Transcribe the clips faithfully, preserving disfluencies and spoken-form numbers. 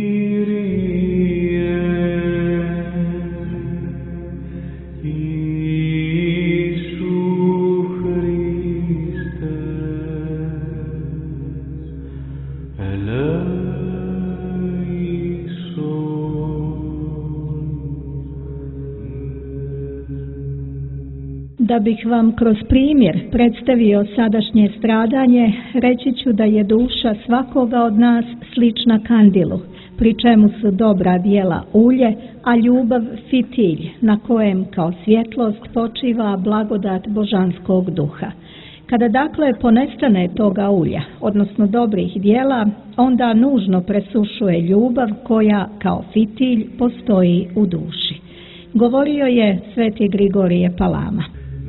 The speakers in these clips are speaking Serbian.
Da bih vam kroz primjer predstavio sadašnje stradanje, reći ću da je duša svakoga od nas slična kandilu, pri čemu su dobra djela ulje, a ljubav fitilj, na kojem kao svjetlost počiva blagodat božanskog duha. Kada dakle ponestane toga ulja, odnosno dobrih djela, onda nužno presušuje ljubav koja kao fitilj postoji u duši. Govorio je sveti Grigorije Palama.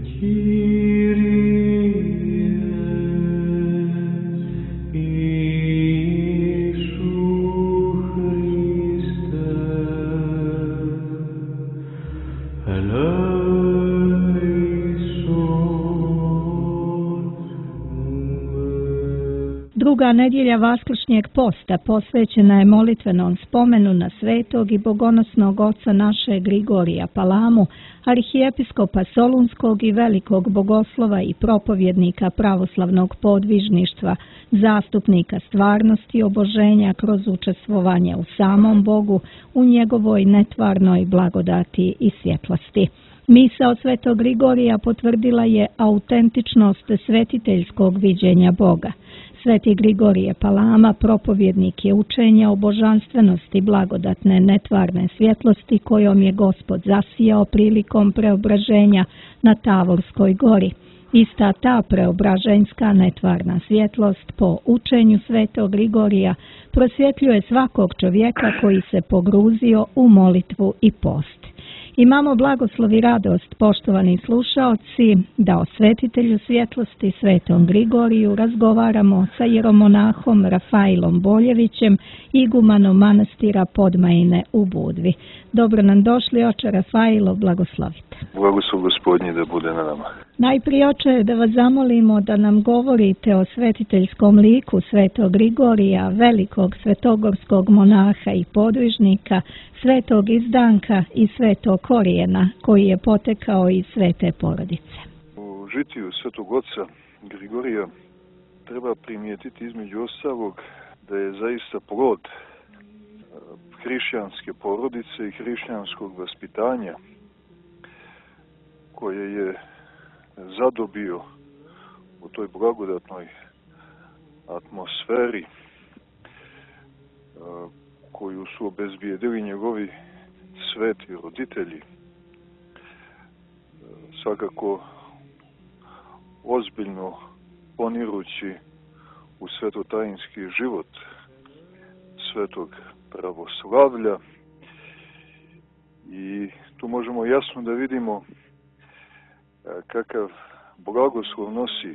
Druga nedjelja vaskršnjeg posta posvećena je molitvenom spomenu na svetog i bogonosnog oca naše Grigorija Palamu, arhijepiskopa Solunskog i velikog bogoslova i propovjednika pravoslavnog podvižništva, zastupnika stvarnosti oboženja kroz učestvovanje u samom Bogu, u njegovoj netvarnoj blagodati i svjetlosti. Misao svetog Grigorija potvrdila je autentičnost svetiteljskog viđenja Boga. Sveti Grigorije Palama propovjednik je učenja o božanstvenosti blagodatne netvarne svjetlosti kojom je Gospod zasijao prilikom preobraženja na Tavorskoj gori. Ista ta preobraženjska netvarna svjetlost po učenju svetog Grigorija prosvjetljuje svakog čovjeka koji se pogruzio u molitvu i post. Imamo blagoslov i radost, poštovani slušaoci, da o svetitelju svjetlosti svetom Grigoriju razgovaramo sa jeromonahom Rafailom Boljevićem, igumanom manastira Podmajine u Budvi. Dobro nam došli, oče Rafailo, blagoslovite. Blagoslov Gospodnji da bude na nama. Najprije, oče, da vas zamolimo da nam govorite o svetiteljskom liku svetog Grigorija, velikog svetogorskog monaha i podvižnika, svetog izdanka i svetog korijena, koji je potekao iz svete porodice. U žitiju svetog oca Grigorija treba primijetiti između ostalog da je zaista plod hrišćanske porodice i hrišćanskog vaspitanja koje je zadobio u toj blagodatnoj atmosferi koju su obezbijedili njegovi sveti roditelji. Svakako ozbiljno ponirući u svetotajinski život svetog pravoslavlja, i tu možemo jasno da vidimo kakav blagoslov nosi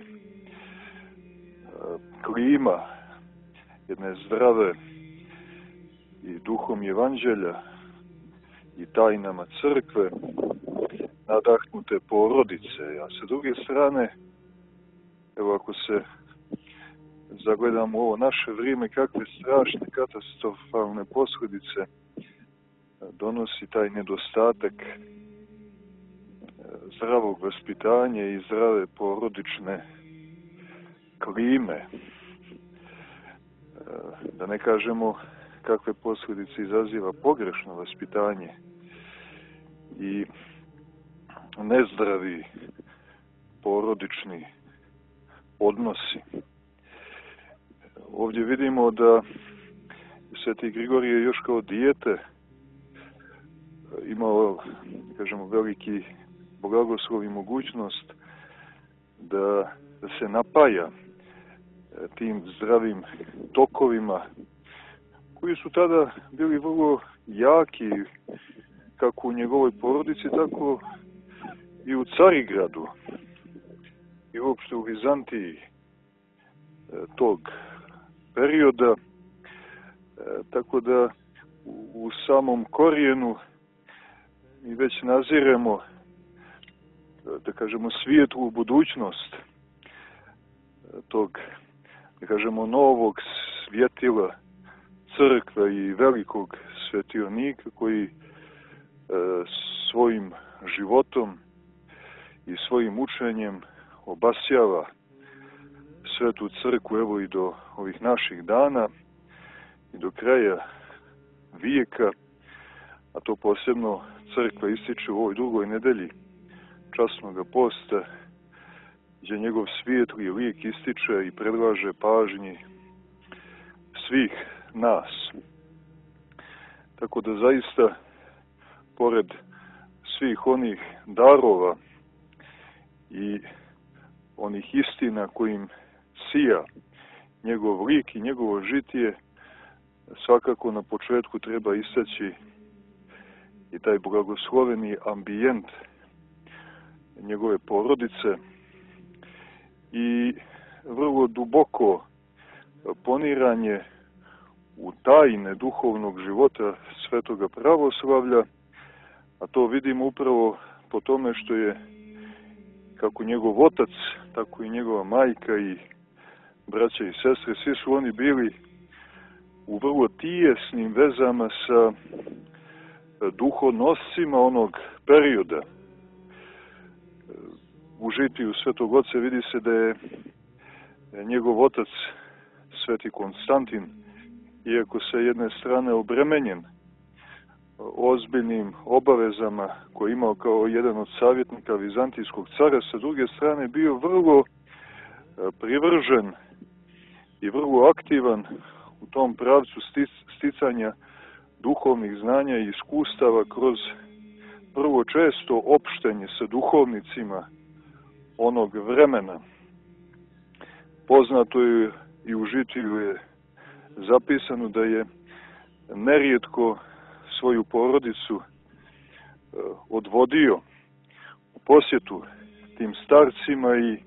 klima jedne zdrave i duhom evanđelja i tajnama crkve nadahnute porodice. A sa druge strane, evo ako se zagledamo ovo naše vrijeme, kakve strašne katastrofalne posljedice donosi taj nedostatak zdravog vaspitanja i zdrave porodične klime. Da ne kažemo kakve posljedice izaziva pogrešno vaspitanje i nezdravi porodični odnosi. Ovdje vidimo da sveti Grigorije još kao dijete imao, kažemo, veliki blagoslov i mogućnost da, da se napaja tim zdravim tokovima koji su tada bili vrlo jaki, kako u njegovoj porodici, tako i u Carigradu i uopšte u Vizantiji tog perioda. Tako da u samom korijenu mi već naziremo, da kažemo, svijetlu budućnost tog, da kažemo, novog svjetila crkve i velikog svetionika koji e, svojim životom i svojim učenjem obasjava svetu crkvu, evo i do ovih naših dana i do kraja vijeka, a to posebno crkva ističe u ovoj drugoj nedelji časnoga posta, gdje njegov svijetli lik ističe i predlaže pažnji svih nas. Tako da zaista, pored svih onih darova i onih istina kojim sija njegov lik i njegovo žitije, svakako na početku treba istaći i taj blagosloveni ambijent njegove porodice i vrlo duboko poniranje u tajne duhovnog života svetoga pravoslavlja, a to vidimo upravo po tome što je kako njegov otac, tako i njegova majka i braća i sestre, svi su oni bili u vrlo tijesnim vezama sa duhonoscima onog perioda. U žitiju svetog oca vidi se da je njegov otac, sveti Konstantin, iako sa jedne strane obremenjen ozbiljnim obavezama koje je imao kao jedan od savjetnika vizantijskog cara, sa druge strane bio vrlo privržen i vrlo aktivan u tom pravcu sticanja duhovnih znanja i iskustava kroz prvo često opštenje sa duhovnicima onog vremena. Poznato je i u žitiju je zapisano da je nerijetko svoju porodicu odvodio u posjetu tim starcima i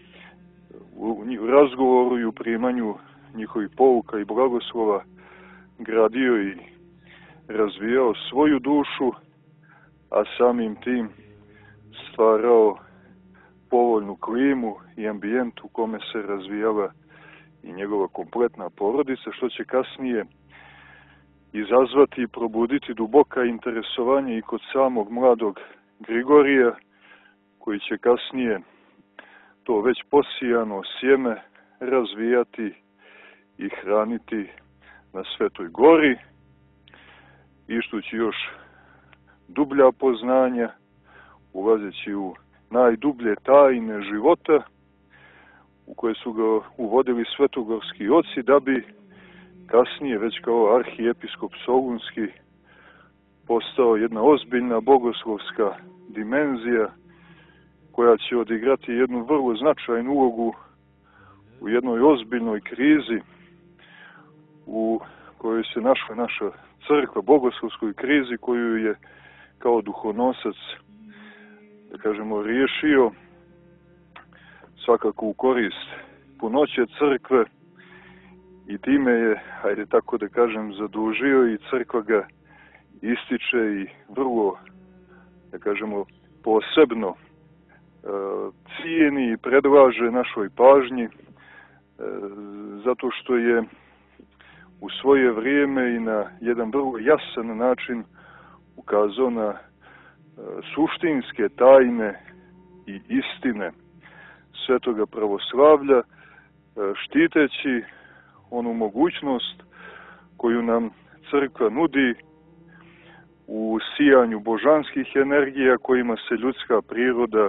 u razgovoru i u primanju njihovih pouka i blagoslova gradio i razvijao svoju dušu, a samim tim stvarao povoljnu klimu i ambijent u kome se razvijala i njegova kompletna porodica, što će kasnije izazvati i probuditi duboka interesovanja i kod samog mladog Grigorija, koji će kasnije to već posijano sjeme razvijati i hraniti na Svetoj gori, ištući još dublja poznanja, ulazeći u najdublje tajne života u koje su ga uvodili svetogorski oci, da bi kasnije već kao arhijepiskop Solunski postao jedna ozbiljna bogoslovska dimenzija koja će odigrati jednu vrlo značajnu ulogu u jednoj ozbiljnoj krizi u kojoj se našla naša crkva, bogoslovskoj krizi koju je kao duhonosac, da kažemo, riješio svakako u korist punoće crkve i time je, hajde tako da kažem, zadužio i crkva ga ističe i vrlo, da kažemo, posebno cijeni i predlaže našoj pažnji, zato što je u svoje vrijeme i na jedan vrlo jasan način ukazao na suštinske tajne i istine svetoga pravoslavlja, štiteći onu mogućnost koju nam crkva nudi u sijanju božanskih energija kojima se ljudska priroda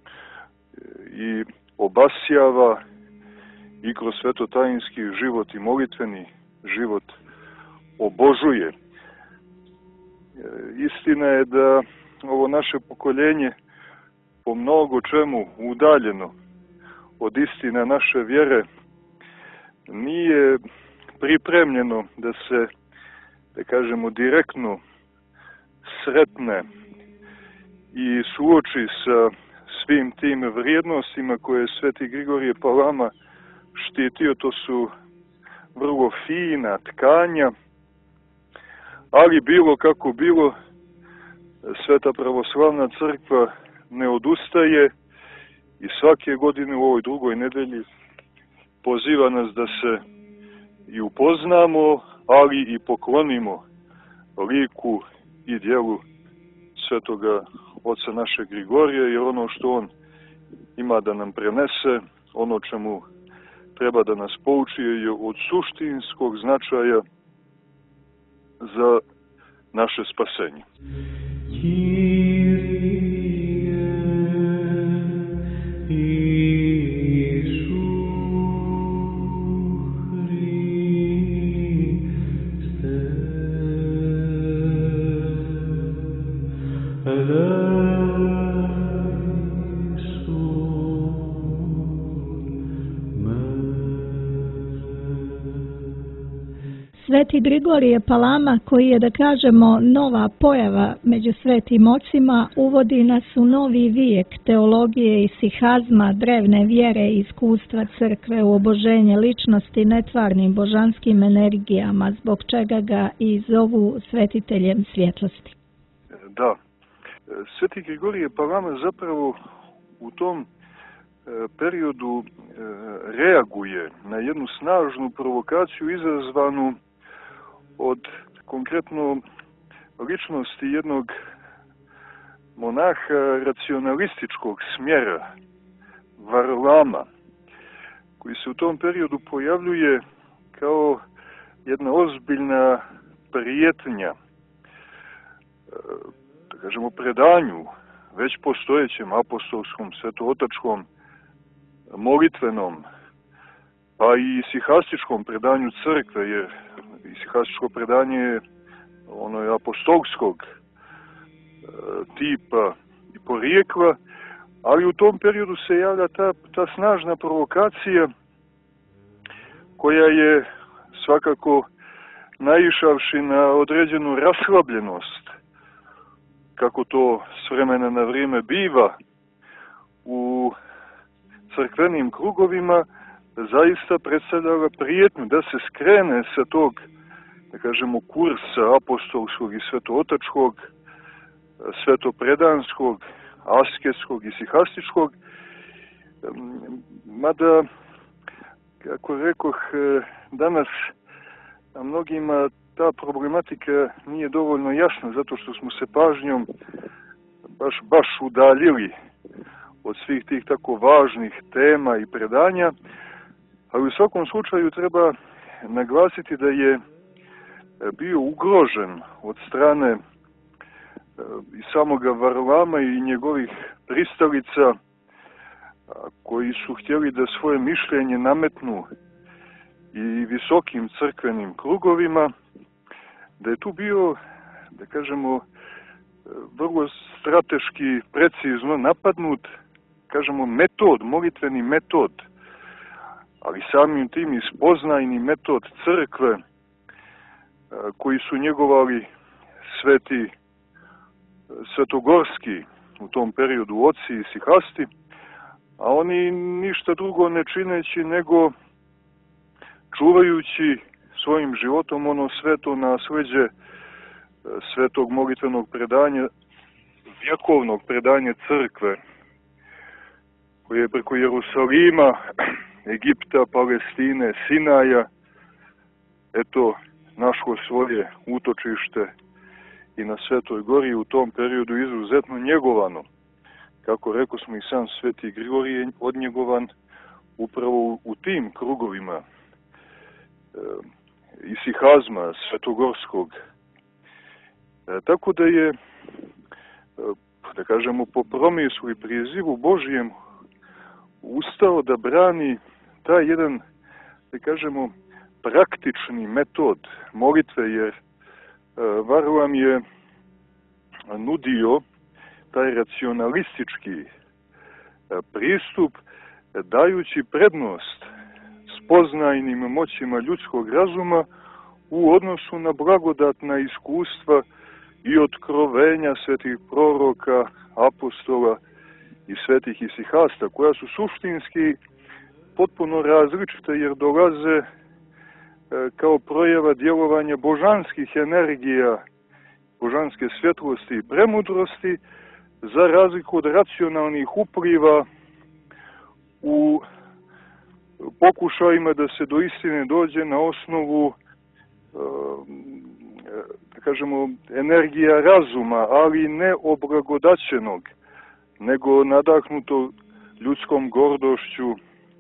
i obasjava i kroz svetotajinski život i molitveni život obožuje. Istina je da ovo naše pokoljenje po mnogo čemu udaljeno od istine naše vjere nije pripremljeno da se, da kažemo, direktno sretne i suoči sa svim tim vrijednostima koje je sveti Grigorije Palama štitio. To su vrlo fina tkanja, ali bilo kako bilo, Sveta pravoslavna crkva ne odustaje i svake godine u ovoj drugoj nedelji poziva nas da se i upoznamo, ali i poklonimo liku i djelu svetoga oca našeg Grigorija, jer ono što on ima da nam prenese, ono čemu treba da nas pouči, je od suštinskog značaja za naše spasenje. Sveti Grigorije Palama, koji je, da kažemo, nova pojava među svetim ocima, uvodi nas u novi vijek teologije i sihazma, drevne vjere i iskustva crkve u oboženje ličnosti netvarnim božanskim energijama, zbog čega ga i zovu svetiteljem svjetlosti. Da, Sveti Grigorije Palama zapravo u tom periodu reaguje na jednu snažnu provokaciju izazvanu od konkretno ličnosti jednog monaha racionalističkog smjera, Varlama, koji se u tom periodu pojavljuje kao jedna ozbiljna prijetnja, da kažemo, predanju već postojećem apostolskom, svetootačkom, molitvenom, pa i sihastičkom predanju crkve, jer sihastičko predanje je ono je apostolskog e, tipa i porijekla, ali u tom periodu se javlja ta, ta snažna provokacija koja je svakako naišavši na određenu raslabljenost, kako to s vremena na vrijeme biva u crkvenim krugovima, zaista predstavljala prijetnju da se skrene sa tog, da kažemo, kursa apostolskog i svetootačkog, svetopredanskog, asketskog i sihastičkog. Mada, kako rekoh, danas mnogima ta problematika nije dovoljno jasna, zato što smo se pažnjom baš, baš udaljili od svih tih tako važnih tema i predanja, ali u svakom slučaju treba naglasiti da je bio ugrožen od strane i samoga Varlama i njegovih pristalica, koji su htjeli da svoje mišljenje nametnu i visokim crkvenim krugovima, da je tu bio, da kažemo, vrlo strateški, precizno napadnut, kažemo, metod, molitveni metod, ali samim tim i spoznajni metod crkve, koji su njegovali sveti svetogorski u tom periodu oci i sihasti, a oni ništa drugo ne čineći nego čuvajući svojim životom ono sveto nasleđe svetog molitvenog predanja, vjekovnog predanja crkve, koje je preko Jerusalima, Egipta, Palestine, Sinaja, eto, našlo svoje utočište i na Svetoj gori, u tom periodu izuzetno njegovano. Kako rekao smo, i sam Sveti Grigorije odnjegovan upravo u tim krugovima e, isihazma svetogorskog. E, tako da je, e, da kažemo, po promislu i prizivu Božijem ustao da brani taj jedan, da kažemo, praktični metod molitve, jer e, Varlam je nudio taj racionalistički e, pristup, e, dajući prednost spoznajnim moćima ljudskog razuma u odnosu na blagodatna iskustva i otkrovenja svetih proroka, apostola i svetih isihasta, koja su suštinski potpuno različite, jer dolaze e, kao projava djelovanja božanskih energija, božanske svjetlosti i premudrosti, za razliku od racionalnih upliva u pokušajima da se do istine dođe na osnovu da kažemo, energija razuma, ali ne oblagodaćenog, nego nadahnuto ljudskom gordošću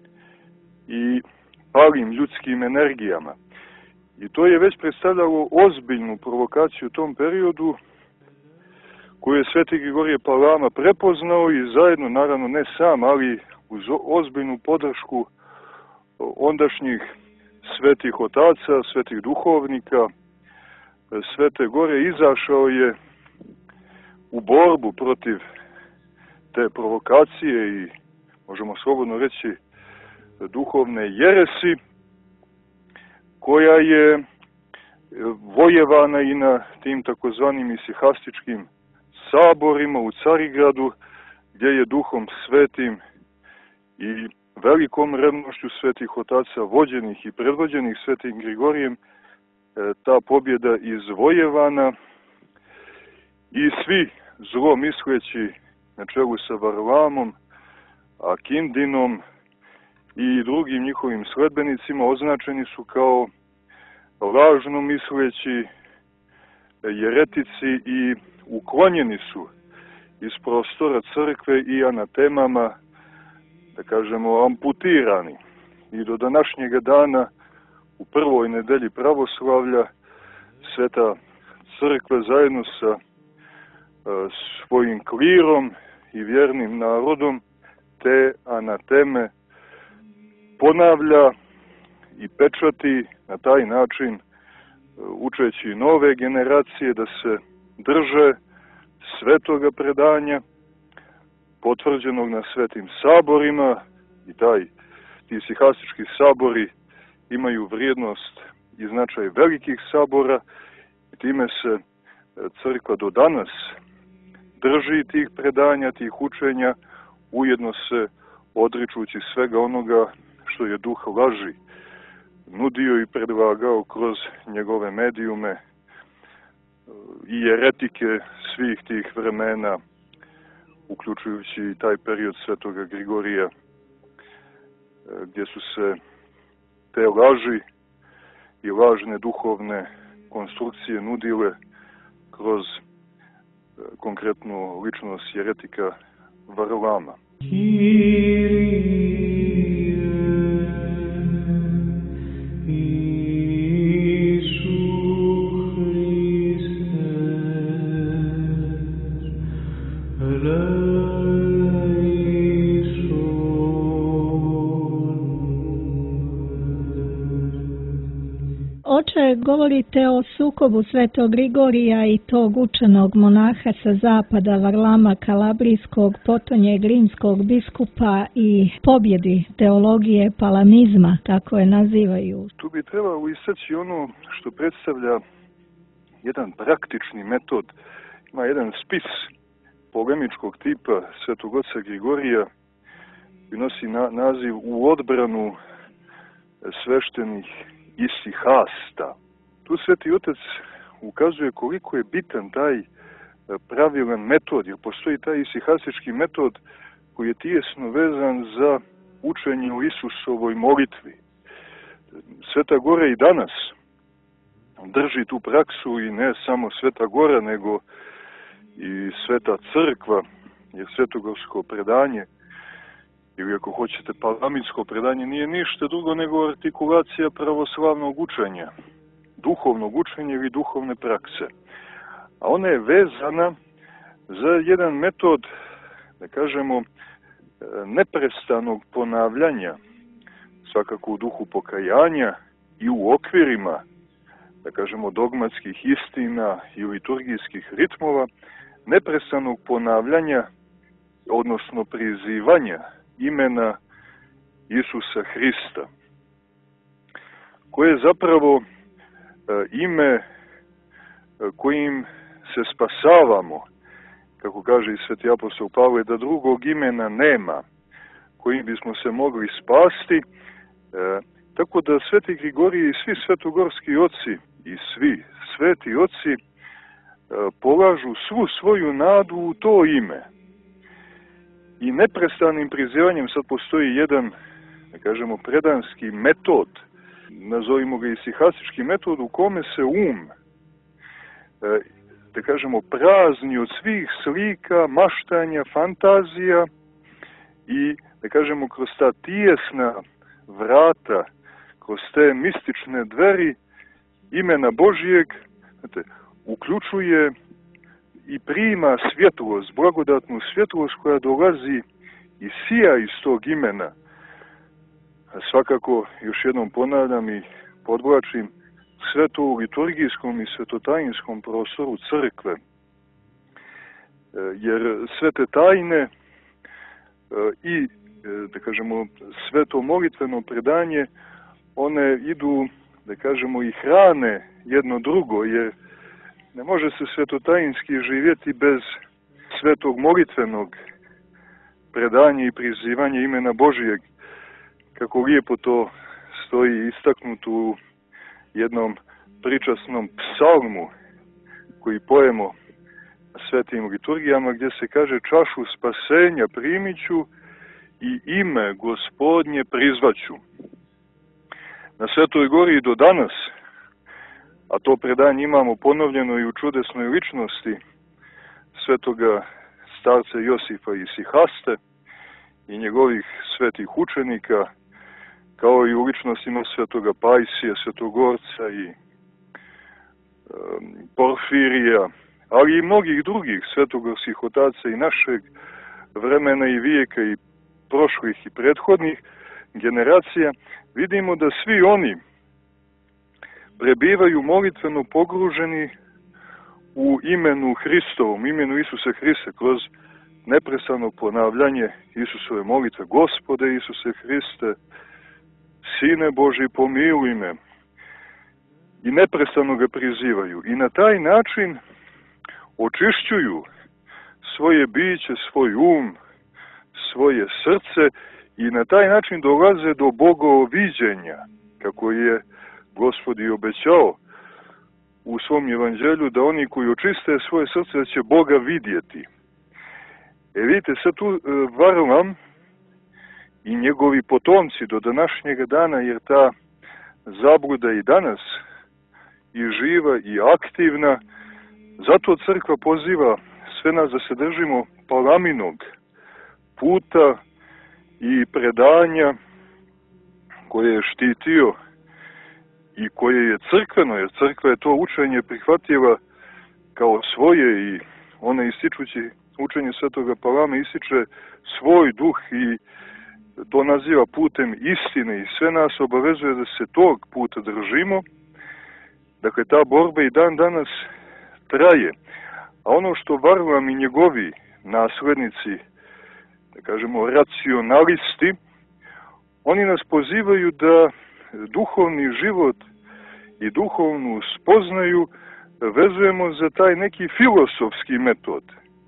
i palim ljudskim energijama. I to je već predstavljalo ozbiljnu provokaciju u tom periodu, koju je sveti Grigorije Palama prepoznao i zajedno, naravno ne sam, ali uz ozbiljnu podršku ondašnjih svetih otaca, svetih duhovnika, Svete Gore, izašao je u borbu protiv te provokacije i, možemo slobodno reći, duhovne jeresi, koja je vojevana i na tim takozvanim isihastičkim saborima u Carigradu, gdje je duhom svetim i velikom revnošću svetih otaca, vođenih i predvođenih svetim Grigorijem, ta pobjeda izvojevana i svi zlo misleći na čelu sa Varlamom, Akindinom i drugim njihovim sledbenicima označeni su kao lažno misleći jeretici i uklonjeni su iz prostora crkve i anatemama, da kažemo, amputirani. I do današnjega dana, u prvoj nedelji pravoslavlja, Sveta crkva zajedno sa svojim klirom i vjernim narodom te anateme ponavlja i pečati na taj način, učeći nove generacije da se drže svetoga predanja, potvrđenog na svetim saborima, i taj, ti isihastički sabori imaju vrijednost i značaj velikih sabora, i time se crkva do danas drži tih predanja, tih učenja, ujedno se odričući svega onoga što je duh laži nudio i predlagao kroz njegove medijume i jeretike svih tih vremena, uključujući i taj period svetoga Grigorija, gdje su se te laži i lažne duhovne konstrukcije nudile kroz konkretnu ličnost jeretika Varlama. Oče, govorite o sukobu svetog Grigorija i tog učenog monaha sa zapada, Varlama Kalabrijskog, potonjeg rimskog biskupa, i pobjedi teologije palamizma, kako je nazivaju. Tu bi trebalo istaći ono što predstavlja jedan praktični metod. Ima jedan spis polemičkog tipa svetog oca Grigorija koji nosi na, naziv U odbranu sveštenih isihasta. Tu sveti otac ukazuje koliko je bitan taj pravilan metod, jer postoji taj isihastički metod koji je tijesno vezan za učenje o Isusovoj molitvi. Sveta Gora i danas drži tu praksu, i ne samo Sveta Gora, nego i Sveta crkva, jer svetogorsko predanje, ili ako hoćete palamitsko predanje, nije ništa drugo nego artikulacija pravoslavnog učenja, duhovnog učenja ili duhovne prakse. A ona je vezana za jedan metod, da kažemo, neprestanog ponavljanja, svakako u duhu pokajanja i u okvirima, da kažemo, dogmatskih istina i liturgijskih ritmova, neprestanog ponavljanja, odnosno prizivanja imena Isusa Hrista, koje je zapravo ime kojim se spasavamo, kako kaže i sveti apostol Pavle, da drugog imena nema kojim bismo se mogli spasti, tako da sveti Grigorije i svi svetogorski oci i svi sveti oci polažu svu svoju nadu u to ime. I neprestanim prizivanjem sad postoji jedan, da kažemo, predanski metod nazovimo ga isihastički metod u kome se um, da kažemo, prazni od svih slika, maštanja, fantazija i, da kažemo, kroz ta tijesna vrata, kroz te mistične dveri imena Božijeg, znate, uključuje i prima svjetlost, blagodatnu svjetlost koja dolazi i sija iz tog imena. A svakako, još jednom ponavljam i podvlačim, sve to u liturgijskom i svetotajinskom prostoru crkve. Jer sve te tajne i, da kažemo, sve to molitveno predanje, one idu, da kažemo, i hrane jedno drugo, jer ne može se svetotajinski živjeti bez svetog molitvenog predanja i prizivanja imena Božijeg, kako lijepo to stoji istaknuto u jednom pričasnom psalmu koji pojemo svetim liturgijama, gdje se kaže: čašu spasenja primiću i ime Gospodnje prizvaću. Na Svetoj gori do danas, a to predanje imamo ponovljeno i u čudesnoj ličnosti svetoga starca Josifa Isihaste i njegovih svetih učenika, kao i u ličnostima svetoga Pajsija, Svetogorca i um, Porfirija, ali i mnogih drugih svetogorskih otaca i našeg vremena i vijeka i prošlih i prethodnih generacija, vidimo da svi oni prebivaju molitveno pogruženi u imenu Hristovom, imenu Isusa Hrista, kroz neprestano ponavljanje Isusove molitve: Gospode Isuse Hriste, Sine Boži, pomiluj me. I neprestano ga prizivaju. I na taj način očišćuju svoje biće, svoj um, svoje srce i na taj način dolaze do bogoviđenja, kako je Gospod i obećao u svom evanđelju, da oni koji očiste svoje srce da će Boga vidjeti. E vidite, sad tu Varlam i njegovi potomci do današnjega dana, jer ta zabluda i danas i živa i aktivna, zato crkva poziva sve nas da se držimo Palaminog puta i predanja koje je štitio i koje je crkveno, jer crkva je to učenje prihvatila kao svoje i ona, ističući učenje svetoga Palama, ističe svoj duh i to naziva putem istine i sve nas obavezuje da se tog puta držimo. Dakle, ta borba i dan danas traje. A ono što Varlam i njegovi naslednici, da kažemo racionalisti, oni nas pozivaju da duhovni život i duhovnu spoznaju vezujemo za taj neki filosofski metod.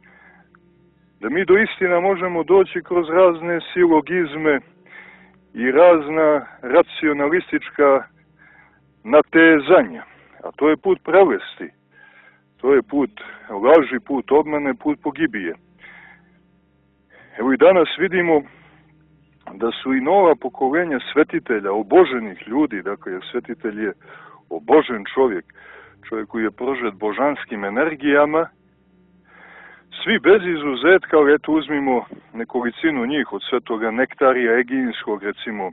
Da mi do istina možemo doći kroz razne silogizme i razna racionalistička natezanja. A to je put prelesti. To je put laži, put obmane, put pogibije. Evo i danas vidimo da su i nova pokolenja svetitelja, oboženih ljudi, dakle, jer svetitelj je obožen čovjek, čovjek koji je prožet božanskim energijama, svi bez izuzetka, ali eto uzmimo nekolicinu njih, od svetoga Nektarija Egijinskog, recimo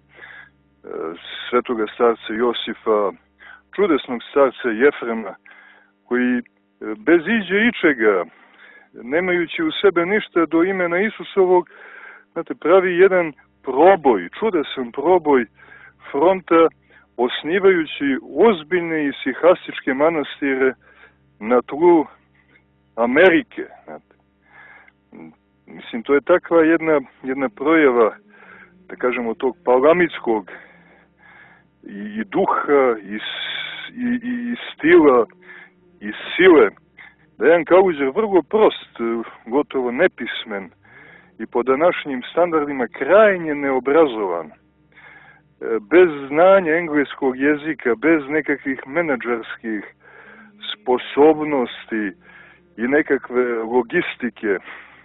svetoga starca Josifa, čudesnog starca Jefrema, koji bez iđe ičega, nemajući u sebe ništa do imena Isusovog, znate, pravi jedan proboj, čudesan proboj fronta, osnivajući ozbiljne i sihastičke manastire na tlu Amerike. Znate. Mislim, to je takva jedna, jedna projava, da kažemo, tog palamitskog i, i duha, i, i, i stila, i sile, da je jedan Kaluđer vrlo prost, gotovo nepismen i po današnjim standardima krajnje neobrazovan, bez znanja engleskog jezika, bez nekakvih menadžerskih sposobnosti i nekakve logistike,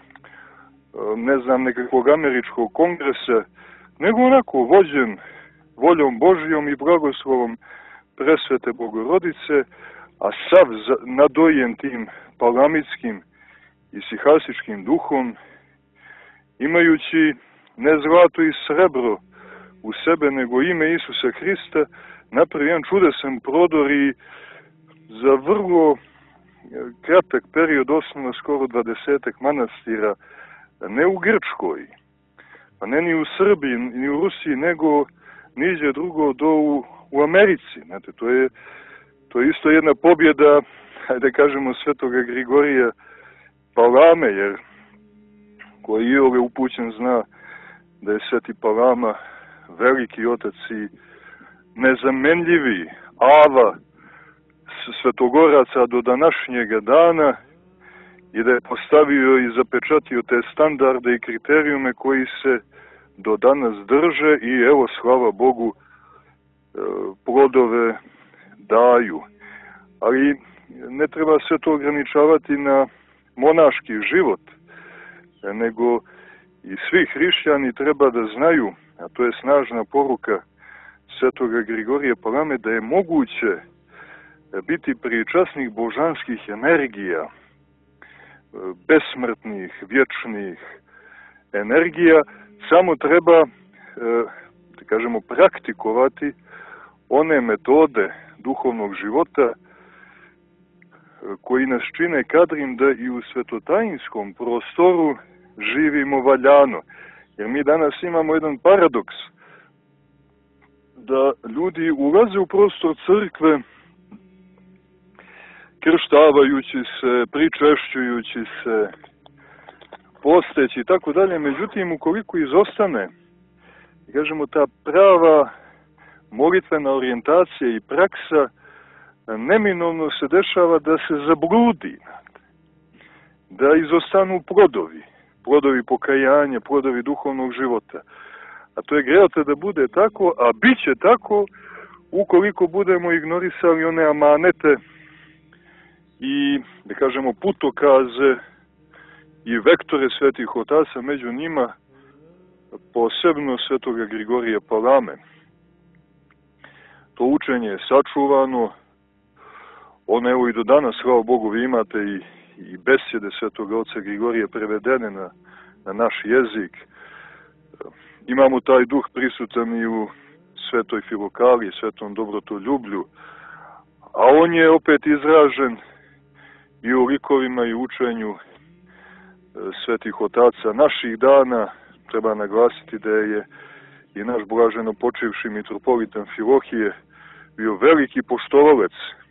ne znam, nekakvog američkog kongresa, nego onako vođen voljom Božjom i blagoslovom presvete Bogorodice, a sav nadojen tim palamitskim i sihasičkim duhom, imajući ne zlato i srebro u sebe, nego ime Isusa Hrista, napravi jedan čudesan prodor i za vrlo kratak period osnovno skoro dvadesetak manastira, ne u Grčkoj, pa ne ni u Srbiji, ni u Rusiji, nego niđe drugo do u, u Americi. Znate, to je, to je isto jedna pobjeda, hajde kažemo, svetoga Grigorija Palame, jer koji je ove upućen zna da je sveti Palama veliki otac i nezamenljivi ava svetogoraca do današnjega dana i da je postavio i zapečatio te standarde i kriterijume koji se do danas drže i evo, slava Bogu, plodove daju. Ali ne treba sve to ograničavati na monaški život, nego i svi hrišćani treba da znaju, a to je snažna poruka svetoga Grigorija Palame, da je moguće biti pričasnik božanskih energija, besmrtnih, vječnih energija, samo treba, da kažemo, praktikovati one metode duhovnog života koji nas čine kadrim da i u svetotajinskom prostoru živimo valjano. Jer mi danas imamo jedan paradoks, da ljudi ulaze u prostor crkve krštavajući se, pričešćujući se, posteći i tako dalje. Međutim, ukoliko izostane, kažemo, ta prava molitvena orijentacija i praksa, neminovno se dešava da se zabludi, da izostanu plodovi, plodovi pokajanja, plodovi duhovnog života. A to je greota da bude tako, a bit će tako ukoliko budemo ignorisali one amanete i, da kažemo, putokaze i vektore svetih otaca, među njima posebno svetoga Grigorija Palame. To učenje je sačuvano, ono evo i do danas, slava Bogu, vi imate i, i besjede svetoga oca Grigorija prevedene na, na naš jezik. Imamo taj duh prisutan i u svetoj Filokaliji, svetom dobrotoljublju, a on je opet izražen i u likovima i učenju svetih otaca naših dana. Treba naglasiti da je i naš blaženo počivši mitropolit Amfilohije bio veliki poštovalac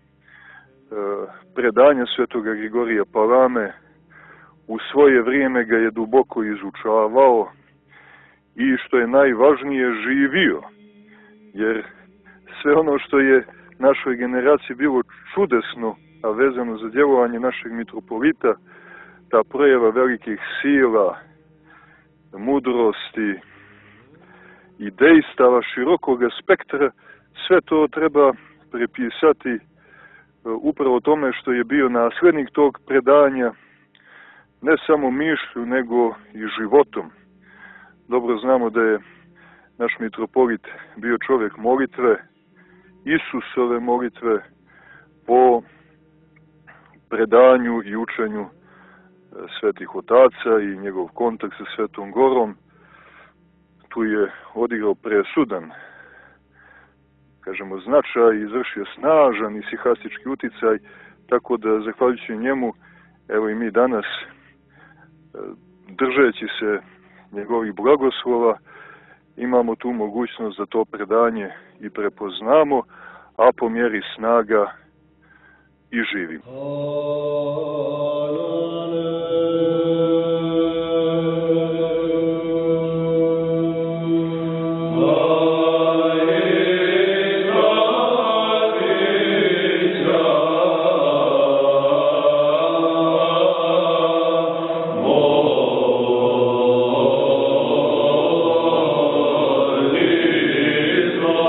predanja svetoga Grigorija Palame. U svoje vrijeme ga je duboko izučavao i, što je najvažnije, živio. Jer sve ono što je našoj generaciji bilo čudesno, a vezano za djelovanje našeg mitropolita, ta projava velikih sila, mudrosti i dejstava širokog spektra, sve to treba prepisati upravo tome što je bio naslednik tog predanja, ne samo mišlju, nego i životom. Dobro znamo da je naš mitropolit bio čovjek molitve, Isusove molitve, po predanju i učenju svetih otaca i njegov kontakt sa Svetom Gorom. Tu je odigrao presudan, kažemo, značaj, izvršio snažan i sihastički uticaj, tako da, zahvaljujući njemu, evo i mi danas, držeći se njegovih blagoslova, imamo tu mogućnost da to predanje i prepoznamo, a po mjeri snaga i živimo.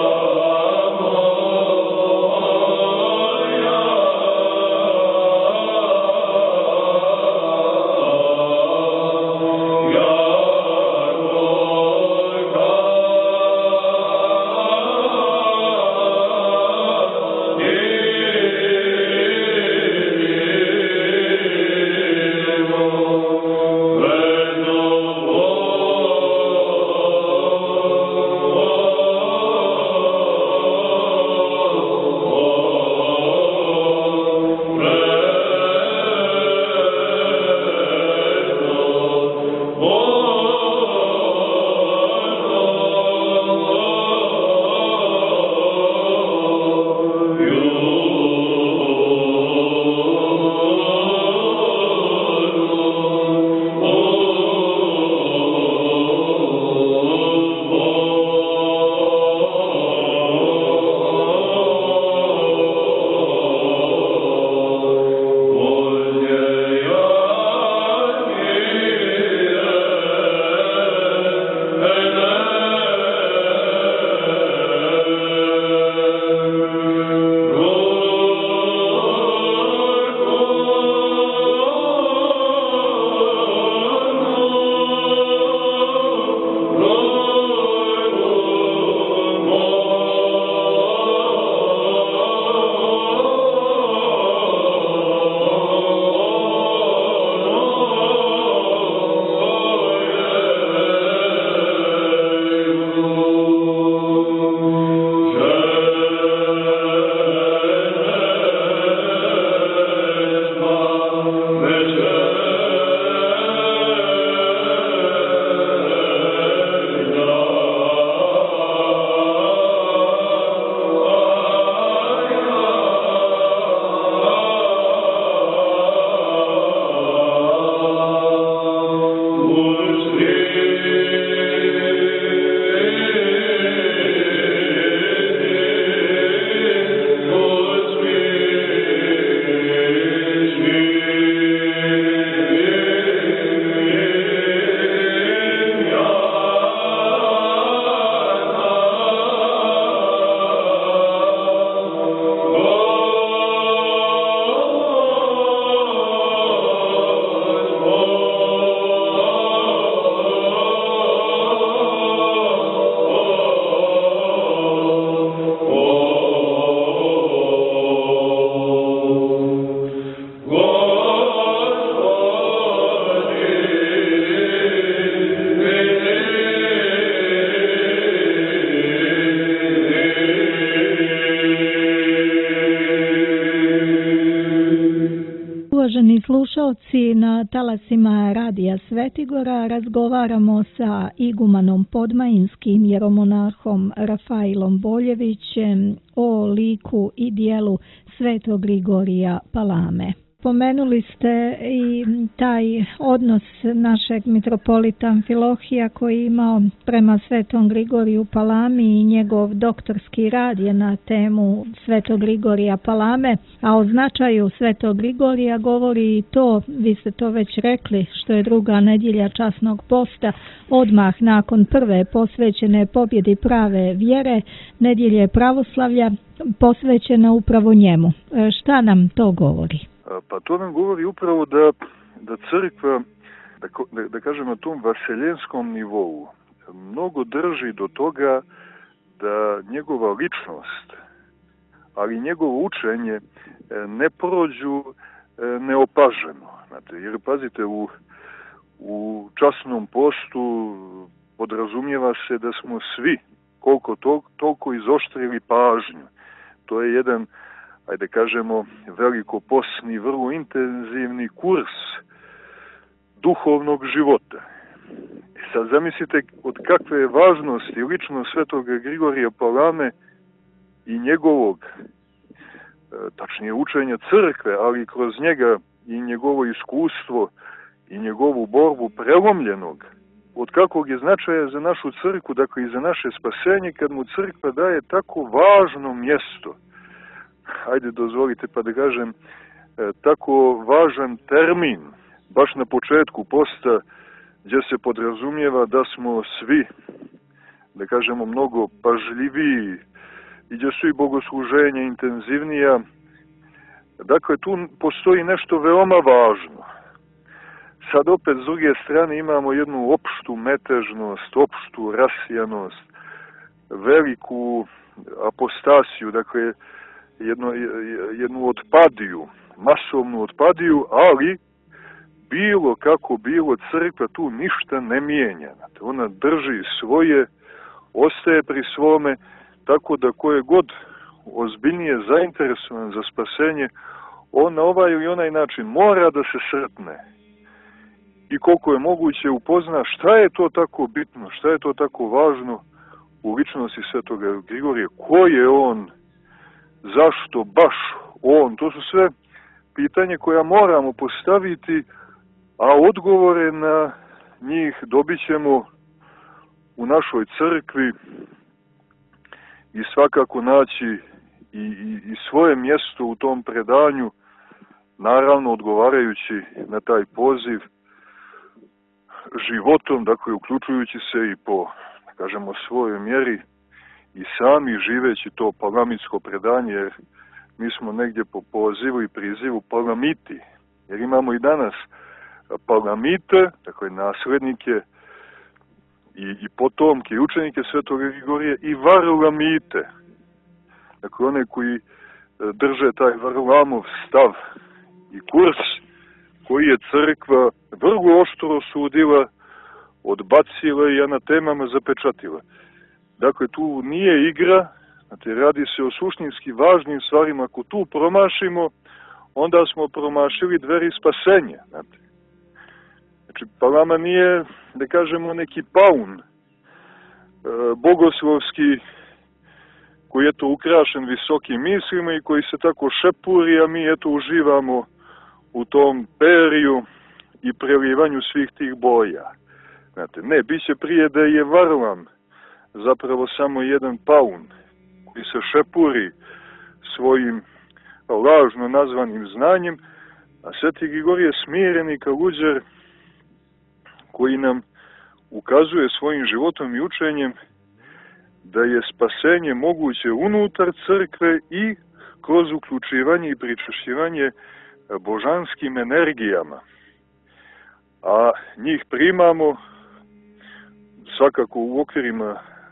Oh Poštovani slušalci, na talasima Radija Svetigora razgovaramo sa igumanom podmajinskim jeromonahom Rafailom Boljevićem o liku i dijelu Svetog Grigorija Palame. Pomenuli ste i taj odnos našeg mitropolita Amfilohija koji je imao prema Svetom Grigoriju Palami i njegov doktorski rad je na temu Svetog Grigorija Palame, a o značaju Svetog Grigorija govori i to, vi ste to već rekli, što je druga nedjelja časnog posta, odmah nakon prve posvećene pobjedi prave vjere, nedjelje pravoslavlja, posvećena upravo njemu. Šta nam to govori? Pa to nam govori upravo da, da crkva, da, da, da kažem na tom vaseljenskom nivou, mnogo drži do toga da njegova ličnost, ali njegovo učenje ne prođu neopaženo. Znate, jer pazite, u, u časnom postu podrazumijeva se da smo svi koliko to, toliko izoštrili pažnju. To je jedan, ajde kažemo, veliko posni, vrlo intenzivni kurs duhovnog života. I sad zamislite od kakve je važnosti ličnost Svetoga Grigorija Palame i njegovog, tačnije učenja crkve, ali kroz njega i njegovo iskustvo i njegovu borbu prelomljenog, od kakvog je značaja za našu crkvu, dakle i za naše spasenje, kad mu crkva daje tako važno mjesto. Ajde, dozvolite pa da kažem, tako važan termin, baš na početku posta, gdje se podrazumijeva da smo svi, da kažemo, mnogo pažljiviji i gdje su i bogosluženja intenzivnija. Dakle, tu postoji nešto veoma važno. Sad opet, s druge strane, imamo jednu opštu metežnost, opštu rasijanost, veliku apostasiju, dakle, jedno, jednu otpadiju, masovnu otpadiju, ali bilo kako bilo, crkva tu ništa ne mijenja. Ona drži svoje, ostaje pri svome, tako da ko je god ozbiljnije zainteresovan za spasenje, on na ovaj ili onaj način mora da se sretne i koliko je moguće upozna šta je to tako bitno, šta je to tako važno u ličnosti Svetoga Grigorija, ko je on, zašto baš on. To su sve pitanje koja moramo postaviti, a odgovore na njih dobit ćemo u našoj crkvi i svakako naći i, i, i svoje mjesto u tom predanju, naravno odgovarajući na taj poziv životom, dakle uključujući se i po, da kažemo, svojoj mjeri i sami živeći to palamitsko predanje, jer mi smo negdje po pozivu i prizivu palamiti, jer imamo i danas palamite, dakle naslednike i, i potomke i učenike Svetoga Grigorija i varlamite, dakle one koji drže taj Varlamov stav i kurs koji je crkva vrlo oštro osudila, odbacila i anatemama zapečatila. Dakle, tu nije igra, znate, radi se o suštinski važnim stvarima. Ako tu promašimo, onda smo promašili dveri spasenja. Znate. Znači, Palama nije, da kažemo, neki paun e, bogoslovski koji je to ukrašen visokim mislima i koji se tako šepuri, a mi eto uživamo u tom periju i prelivanju svih tih boja. Znate, ne, bit će prije da je Varlam zapravo samo jedan paun koji se šepuri svojim lažno nazvanim znanjem, a Sveti Grigorije je smireni kaluđer koji nam ukazuje svojim životom i učenjem da je spasenje moguće unutar crkve i kroz uključivanje i pričešćivanje božanskim energijama. A njih primamo svakako u okvirima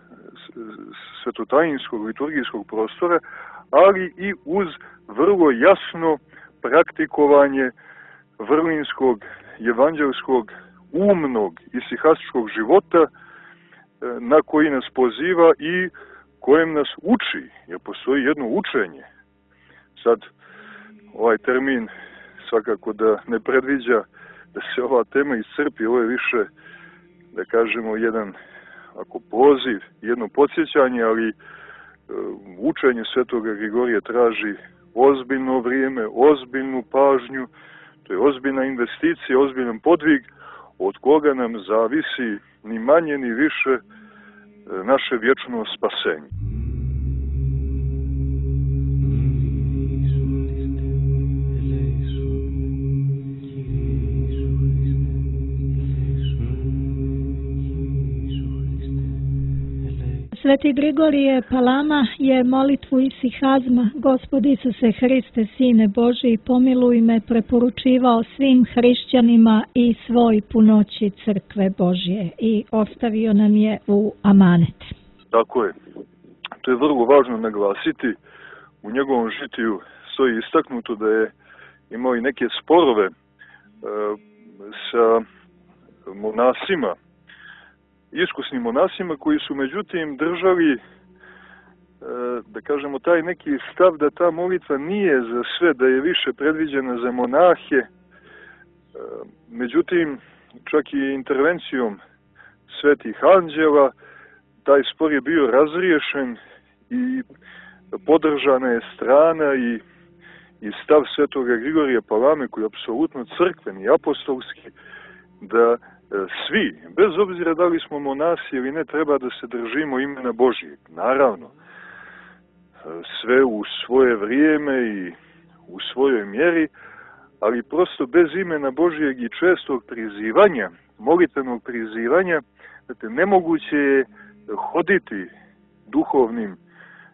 svetotajinskog liturgijskog prostora, ali i uz vrlo jasno praktikovanje vrlinskog, evanđelskog, umnog i sihastičkog života na koji nas poziva i kojem nas uči, jer postoji jedno učenje. Sad, ovaj termin svakako da ne predviđa da se ova tema iscrpi. Ovo je više, da kažemo, jedan ako poziv, jedno podsjećanje, ali učenje Svetoga Grigorija traži ozbiljno vrijeme, ozbiljnu pažnju, to je ozbiljna investicija, ozbiljan podvig od koga nam zavisi ni manje ni više naše vječno spasenje. Sveti Grigorije Palama je molitvu isihazma Gospodi Isuse Hriste, Sine Božji, pomiluj me, preporučivao svim hrišćanima i svoj punoći crkve Božje i ostavio nam je u amanet. Tako je. To je vrlo važno naglasiti. U njegovom žitiju stoji istaknuto da je imao i neke sporove e, sa monasima, iskusnim monasima koji su međutim držali, da kažemo, taj neki stav da ta molitva nije za sve, da je više predviđena za monahe. Međutim, čak i intervencijom svetih anđela taj spor je bio razriješen i podržana je strana i, i stav Svetoga Grigorija Palame, koji je apsolutno crkveni i apostolski, da svi, bez obzira da li smo monasi ili ne, treba da se držimo imena Božjeg. Naravno, sve u svoje vrijeme i u svojoj mjeri, ali prosto bez imena Božjeg i čestog prizivanja, molitvenog prizivanja, znate, nemoguće je hoditi duhovnim e,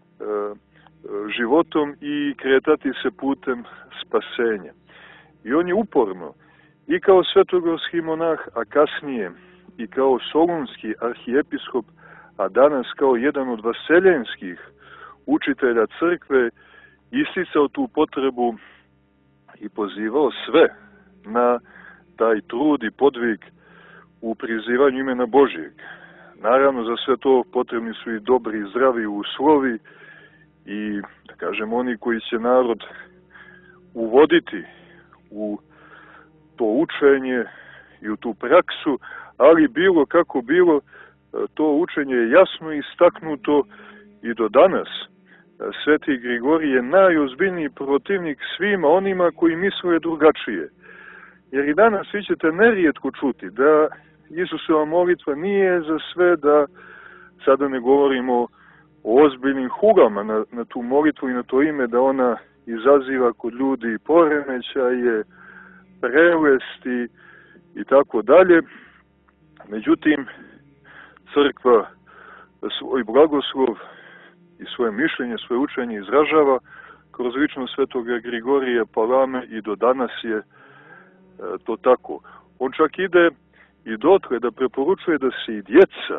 životom i kretati se putem spasenja. I on je uporno, i kao svetogorski monah, a kasnije i kao solunski arhijepiskop, a danas kao jedan od vaseljenskih učitelja crkve, isticao tu potrebu i pozivao sve na taj trud i podvig u prizivanju imena Božjeg. Naravno, za sve to potrebni su i dobri i zdravi uslovi i, da kažem, oni koji će narod uvoditi u to učenje i u tu praksu, ali bilo kako bilo, to učenje je jasno istaknuto i do danas. Sveti Grigorij je najozbiljniji protivnik svima onima koji misle drugačije. Jer i danas vi ćete nerijetko čuti da Isusova molitva nije za sve, da sada ne govorimo o ozbiljnim hugama na, na tu molitvu i na to ime, da ona izaziva kod ljudi poremećaje, prelesti i tako dalje. Međutim, crkva svoj blagoslov i svoje mišljenje, svoje učenje izražava kroz ličnost Svetoga Grigorija Palame i do danas je e, to tako. On čak ide i dotle da preporučuje da se i djeca,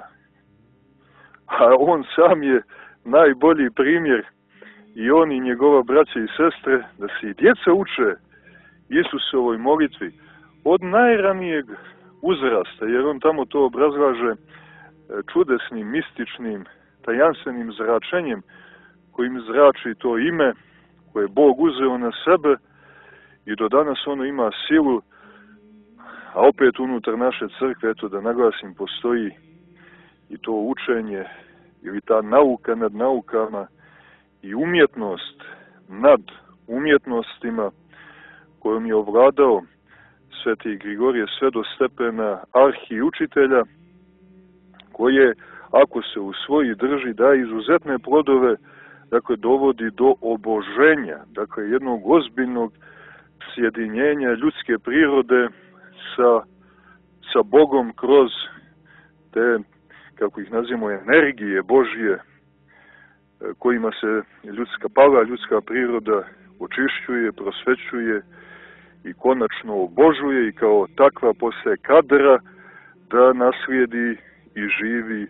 a on sam je najbolji primjer, i on i njegova braća i sestre, da se i djeca uče Isusovoj molitvi od najranijeg uzrasta, jer on tamo to obrazlaže čudesnim, mističnim, tajanstvenim zračenjem kojim zrači to ime koje je Bog uzeo na sebe i do danas ono ima silu, a opet unutar naše crkve, eto da naglasim, postoji i to učenje ili ta nauka nad naukama i umjetnost nad umjetnostima kojom je ovladao Sveti Grigorije sve do stepena arhiučitelja, koje, ako se usvoji, drži, daje izuzetne plodove, dakle, dovodi do oboženja, dakle, jednog ozbiljnog sjedinjenja ljudske prirode sa, sa Bogom kroz te, kako ih nazivamo, energije Božje, kojima se ljudska pala, ljudska priroda očišćuje, prosvećuje i konačno obožuje i kao takva postaje kadra da naslijedi i živi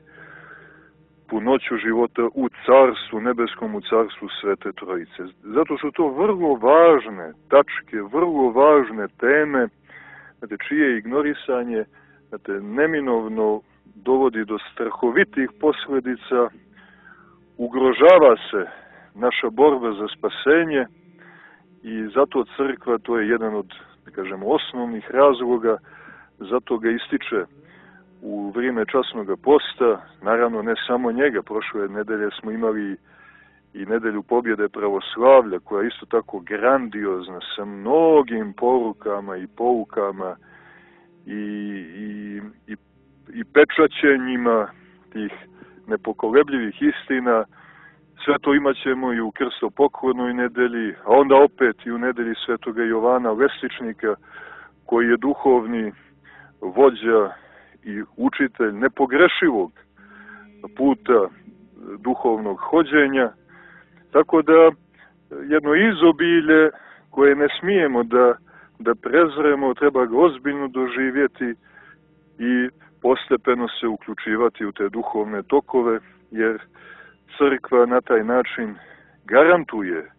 punoću života u carstvu nebeskom, u carstvu Svete Trojice. Zato su to vrlo važne tačke, vrlo važne teme, znate, čije ignorisanje, znate, neminovno dovodi do strahovitih posljedica, ugrožava se naša borba za spasenje i zato crkva, to je jedan od, da kažem, osnovnih razloga, zato ga ističe u vrijeme časnog posta, naravno ne samo njega, prošle nedelje smo imali i nedelju pobjede pravoslavlja, koja je isto tako grandiozna, sa mnogim porukama i poukama i, i, i, i pečaćenjima tih nepokolebljivih istina. Sve to imat ćemo i u krstopoklonoj nedelji, a onda opet i u nedelji Svetoga Jovana Lestičnika, koji je duhovni vođa i učitelj nepogrešivog puta duhovnog hođenja. Tako da jedno izobilje koje ne smijemo da, da prezremo, treba ga ozbiljno doživjeti i postepeno se uključivati u te duhovne tokove, jer crkva na taj način garantuje e,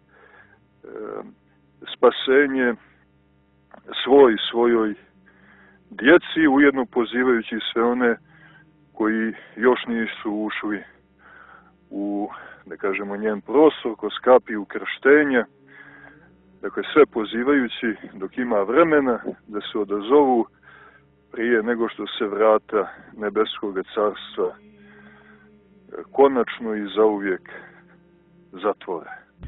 spasenje svoj svojoj djeci, ujedno pozivajući sve one koji još nisu ušli u, da kažemo, njen prostor, ko skapiju krštenja. Dakle, sve pozivajući dok ima vremena da se odazovu prije nego što se vrata nebeskog carstva konačno i zauvijek zatvore.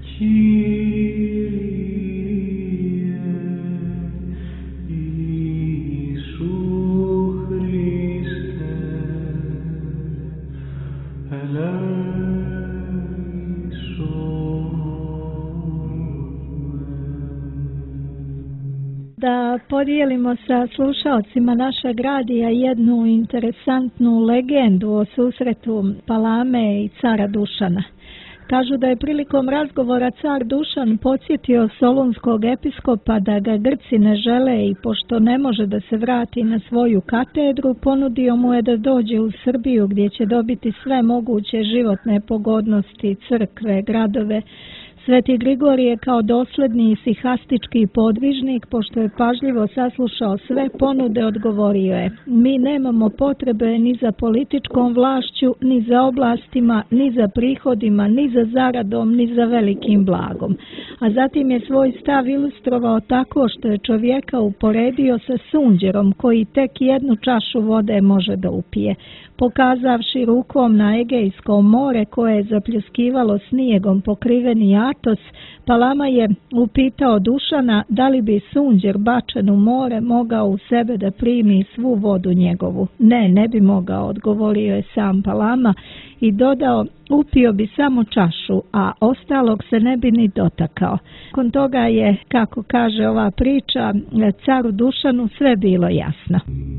Da podijelimo sa slušalcima našeg radija jednu interesantnu legendu o susretu Palame i cara Dušana. Kažu da je prilikom razgovora car Dušan podsjetio solunskog episkopa da ga Grci ne žele i pošto ne može da se vrati na svoju katedru, ponudio mu je da dođe u Srbiju gdje će dobiti sve moguće životne pogodnosti, crkve, gradove. Sveti Grigorije kao dosledni i sihastički podvižnik, pošto je pažljivo saslušao sve ponude, odgovorio je: mi nemamo potrebe ni za političkom vlašću, ni za oblastima, ni za prihodima, ni za zaradom, ni za velikim blagom. A zatim je svoj stav ilustrovao tako što je čovjeka uporedio sa sunđerom koji tek jednu čašu vode može da upije. Pokazavši rukom na Egejsko more koje je zapljuskivalo snijegom pokriveni Atos, Palama je upitao Dušana da li bi sunđer bačen u more mogao u sebe da primi svu vodu njegovu. Ne, ne bi mogao, odgovorio je sam Palama i dodao: upio bi samo čašu, a ostalog se ne bi ni dotakao. Kon toga je, kako kaže ova priča, caru Dušanu sve bilo jasno.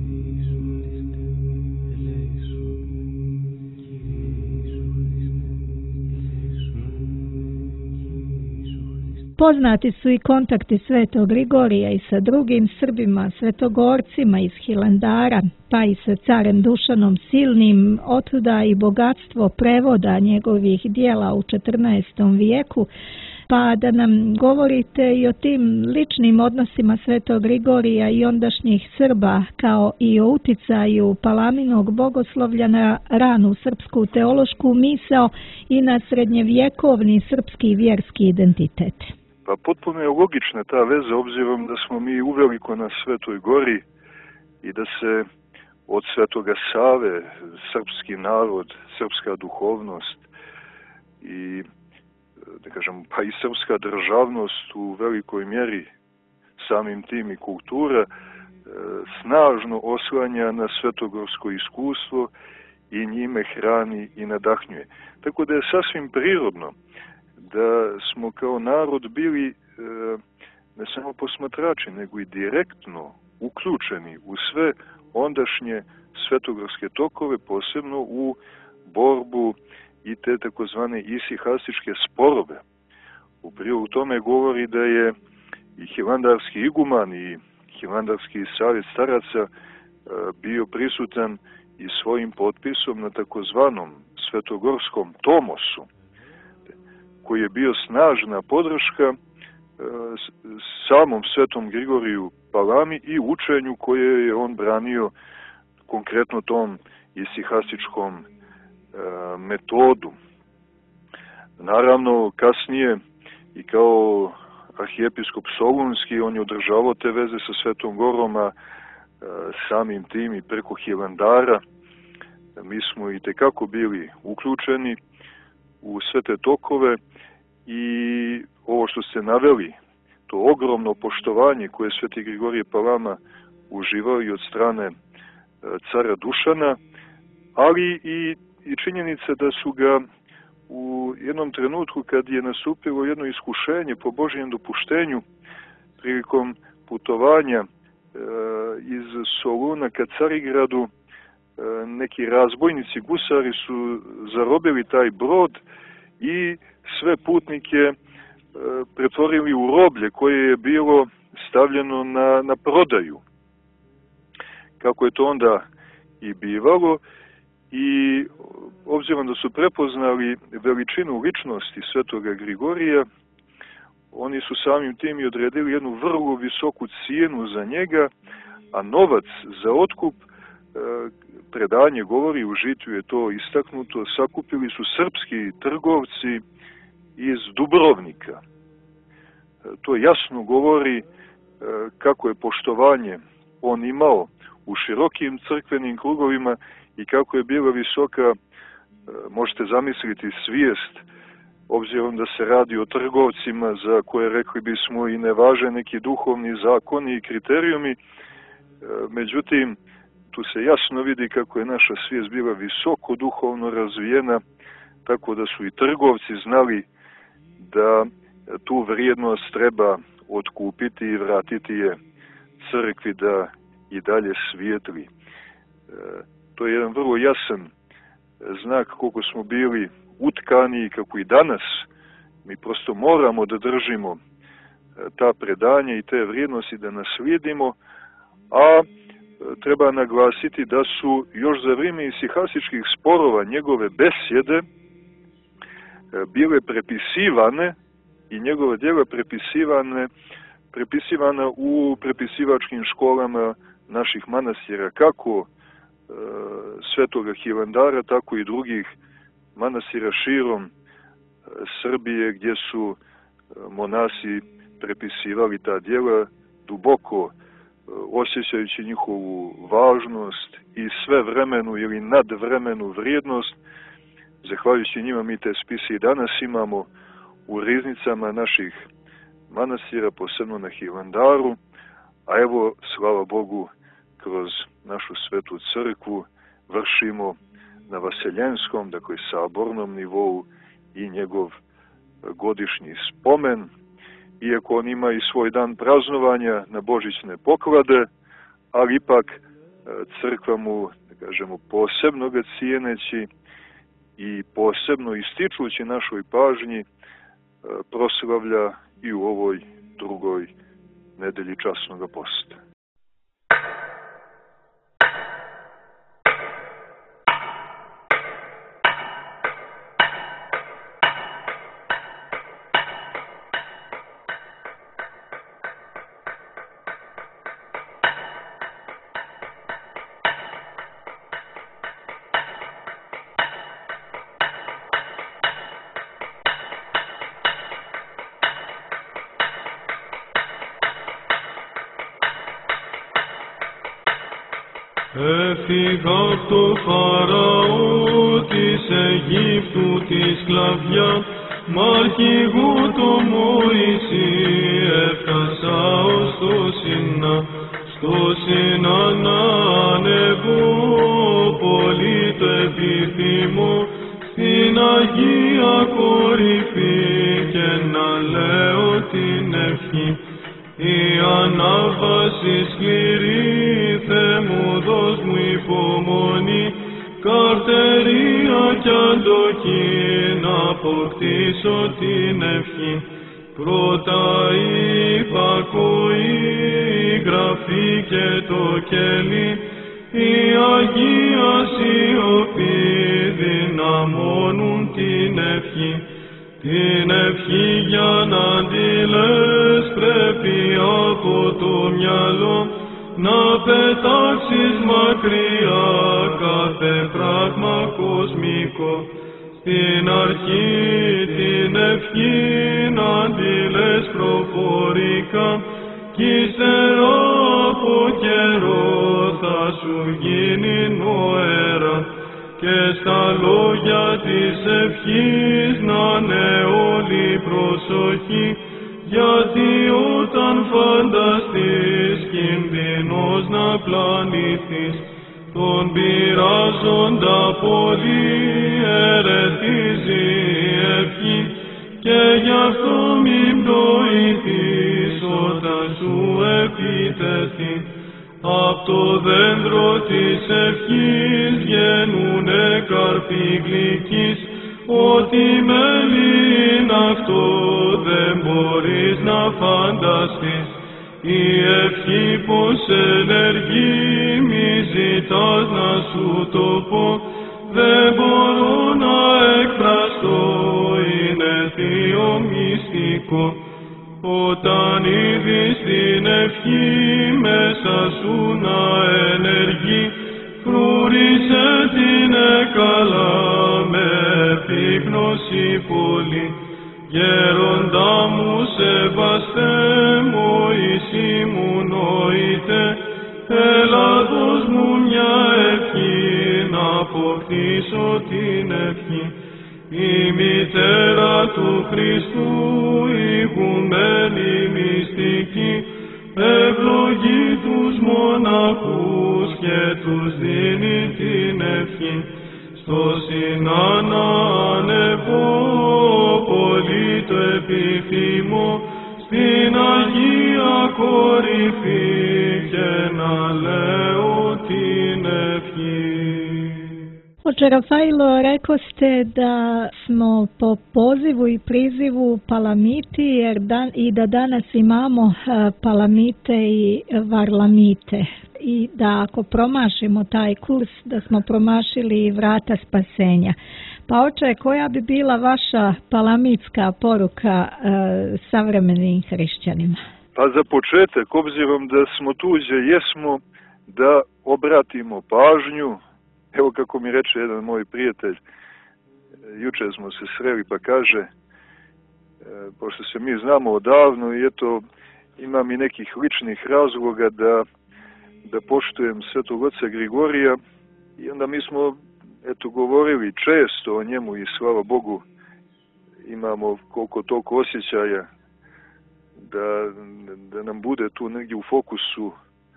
Poznati su i kontakti Svetog Grigorija i sa drugim Srbima, svetogorcima iz Hilandara, pa i sa carem Dušanom Silnim, otuda i bogatstvo prevoda njegovih dijela u četrnaestom vijeku, pa da nam govorite i o tim ličnim odnosima Svetog Grigorija i ondašnjih Srba, kao i o uticaju Palaminog bogoslovlja na ranu srpsku teološku misao i na srednjevjekovni srpski vjerski identitet. Pa potpuno je logična ta veza, obzirom da smo mi uveliko na Svetoj Gori i da se od Svetoga Save srpski narod, srpska duhovnost i, da kažem, pa i srpska državnost u velikoj mjeri, samim tim i kultura, snažno oslanja na svetogorsko iskustvo i njime hrani i nadahnjuje. Tako da je sasvim prirodno da smo kao narod bili ne samo posmatrači, nego i direktno uključeni u sve ondašnje svetogorske tokove, posebno u borbu i te takozvane isihastičke sporove. U prilog tome govori da je i hilandarski iguman i hilandarski savjet staraca bio prisutan i svojim potpisom na takozvanom svetogorskom tomosu, koji je bio snažna podrška samom svetom Grigoriju Palami i učenju koje je on branio, konkretno tom isihastičkom metodu. Naravno, kasnije i kao arhijepiskop Solunski, on je održavao te veze sa Svetom Gorom, a samim tim i preko Hilandara mi smo i tekako bili uključeni u sve te tokove i ovo što ste naveli, to ogromno poštovanje koje Sveti Grigorije Palama uživao i od strane cara Dušana, ali i, i činjenica da su ga u jednom trenutku kad je nastupilo jedno iskušenje po Božijem dopuštenju prilikom putovanja e, iz Soluna ka Carigradu, e, neki razbojnici gusari su zarobili taj brod i sve putnike e, pretvorili u roblje koje je bilo stavljeno na, na prodaju. Kako je to onda i bivalo, i obzirom da su prepoznali veličinu ličnosti Svetoga Grigorija, oni su samim tim i odredili jednu vrlo visoku cijenu za njega, a novac za otkup, predanje govori, u žitiju je to istaknuto, sakupili su srpski trgovci iz Dubrovnika. To jasno govori kako je poštovanje on imao u širokim crkvenim krugovima i kako je bila visoka, možete zamisliti, svijest, obzirom da se radi o trgovcima za koje, rekli bismo, i ne važe neki duhovni zakoni i kriterijumi. Međutim, tu se jasno vidi kako je naša svijest bila visoko duhovno razvijena, tako da su i trgovci znali da tu vrijednost treba otkupiti i vratiti je crkvi da i dalje svijetli. To je jedan vrlo jasan znak koliko smo bili utkani i kako i danas mi prosto moramo da držimo ta predanja i te vrijednosti da naslijedimo, a treba naglasiti da su još za vrijeme isihasičkih sporova njegove besjede bile prepisivane i njegove djela prepisivane, prepisivana u prepisivačkim školama naših manastira, kako e, Svetoga Hilandara, tako i drugih manastira širom e, Srbije, gdje su e, monasi prepisivali ta djela, duboko e, osjećajući njihovu važnost i sve vremenu ili nadvremenu vrijednost. Zahvaljujući njima mi te spise i danas imamo u riznicama naših manastira, posebno na Hilandaru, a evo, slava Bogu, kroz našu svetu crkvu vršimo na vaseljenskom, dakle sabornom nivou, i njegov godišnji spomen, iako on ima i svoj dan praznovanja na božićne poklade, ali ipak crkva mu, da kažemo, posebno ga cijeneći i posebno ističući našoj pažnji, proslavlja i u ovoj drugoj nedelji časnoga posta. Έφυγα απ' το Φαραώ της Αιγύπτου τη σκλαβιά, μ' αρχηγό το Μωυσή έφτασα ως το Σινά. Στο Σινά να ανεβώ, πολύ το επιθυμώ, στην Αγία κορυφή και να λέω την ευχή. Η ανάβαση σκληρή, Θεέ μου δώσ' μου υπομονή, καρτερία κι αντοχή, να αποκτήσω την ευχή. Πρώτα η υπακοή, η γραφή και το κέλι, η Αγία σιωπή δυναμώνουν την ευχή. Την ευχή για να τη λες πρέπει από το μυαλό να πετάξεις μακριά κάθε πράγμα κοσμικό. Στην αρχή την ευχή να αντίλες προφορικά, κι ύστερα από καιρό θα σου γίνει νοέρα, και στα λόγια της ευχής να είναι όλη προσοχή, γιατί όταν φανταστείς κινδυνός να πλανηθείς, τον πειράζοντα πολύ ερεθίζει η ευχή, και γι' αυτό μην πτωηθείς όταν σου επιτεθεί. Απ' το δέντρο της ευχής βγαίνουνε καρποί γλυκείς, ό,τι μέλι είναι αυτό δεν μπορείς να φανταστείς. Η ευχή πως ενεργεί μη ζητάς να σου το πω, δεν μπορώ να εκφραστώ, είναι θείο μυστικό. Όταν είδεις την ευχή μέσα σου να ενεργεί, φρούρισε την καλά με επίγνωση πολύ. Γέροντα μου σεβαστέ, Μωυσή μου νοήτε, έλα δώσ' μου μια ευχή να αποκτήσω την ευχή. Η μητέρα του Χριστού, ηγουμένη μυστική, ευλογεί τους μοναχούς και τους δίνει την ευχή. Στο συνάνα ανεβώ, πολύ το επιθυμώ, στην Αγία κορυφή και να λέω την ευχή. Oče Rafailo, rekoste da smo po pozivu i prizivu palamiti jer dan, i da danas imamo uh, palamite i varlamite. I da ako promašimo taj kurs, da smo promašili i vrata spasenja. Pa oče, koja bi bila vaša palamitska poruka uh, savremenim hrišćanima? Pa za početak, obzirom da smo tu gdje jesmo, da obratimo pažnju. Evo kako mi reče jedan moj prijatelj, juče smo se sreli pa kaže, pošto se mi znamo odavno i eto imam i nekih ličnih razloga da, da poštujem svetog oca Grigorija, i onda mi smo eto govorili često o njemu i slava Bogu imamo koliko toliko osjećaja da, da nam bude tu negdje u fokusu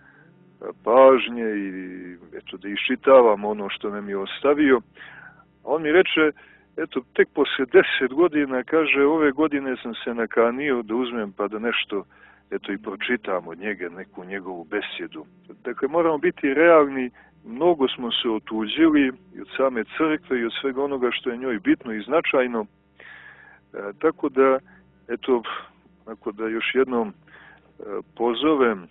pažnje i eto da iščitavamo ono što nam je ostavio. A on mi reče, eto tek posle deset godina, kaže, ove godine sam se nakanio da uzmem pa da nešto eto i pročitam od njega, neku njegovu besjedu. Dakle, moramo biti realni, mnogo smo se otuđili i od same crkve i od svega onoga što je njoj bitno i značajno. E, tako da, eto, ako da još jednom e, pozovem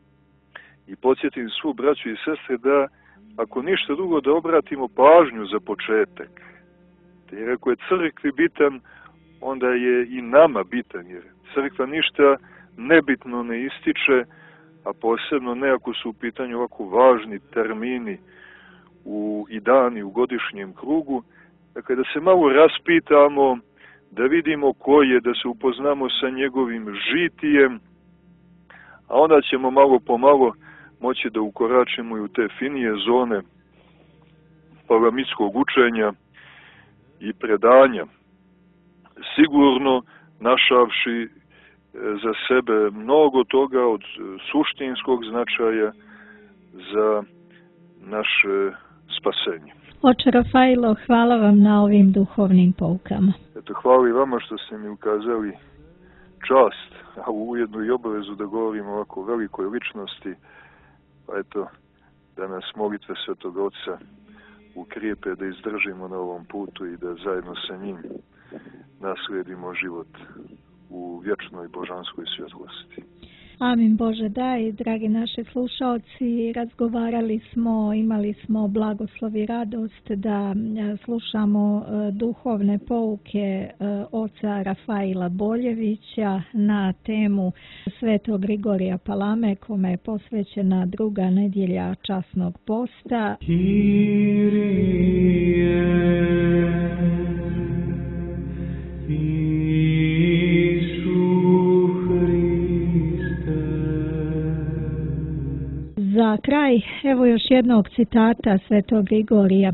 i podsjetim svu braću i sestre da, ako ništa drugo, da obratimo pažnju za početak. Jer ako je crkvi bitan, onda je i nama bitan, jer crkva ništa nebitno ne ističe, a posebno ne ako su u pitanju ovako važni termini u, i dani u godišnjem krugu. Dakle, da se malo raspitamo, da vidimo ko je, da se upoznamo sa njegovim žitijem, a onda ćemo malo po malo moći da ukoračimo i u te finije zone palamitskog učenja i predanja, sigurno našavši za sebe mnogo toga od suštinskog značaja za naše spasenje. Oče Rafailo, hvala vam na ovim duhovnim poukama. Eto, hvala i vama što ste mi ukazali čast, a ujedno i obavezu da govorim o ovako velikoj ličnosti. Pa eto, da nas molitve Svetog Oca ukrijepe da izdržimo na ovom putu i da zajedno sa njim naslijedimo život u vječnoj božanskoj svjetlosti. Amin Bože daj, dragi naši slušalci, razgovarali smo, imali smo blagoslov i radost da slušamo duhovne pouke oca Rafaila Boljevića na temu Svetog Grigorija Palame, kome je posvećena druga nedjelja časnog posta. Kyrie, Za kraj, evo još jednog citata svetog Grigorija.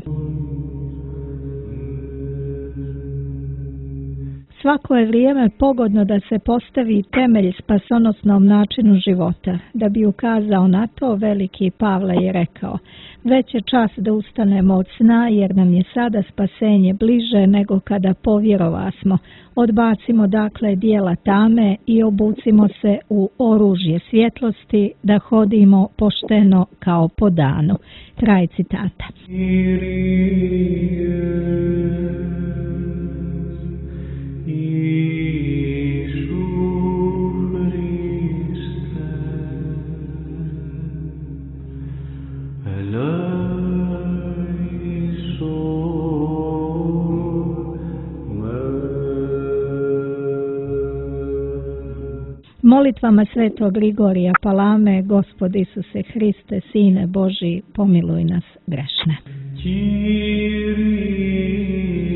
Svako je vrijeme pogodno da se postavi temelj spasonosnom načinu života. Da bi ukazao na to, veliki Pavle je rekao: već je čas da ustanemo od sna, jer nam je sada spasenje bliže nego kada povjerovasmo. Odbacimo dakle dijela tame i obucimo se u oružje svjetlosti, da hodimo pošteno kao po danu. Kraj citata. Molitvama svetog Grigorija Palame, Gospod Isuse Hriste, Sine Božji, pomiluj nas grešne.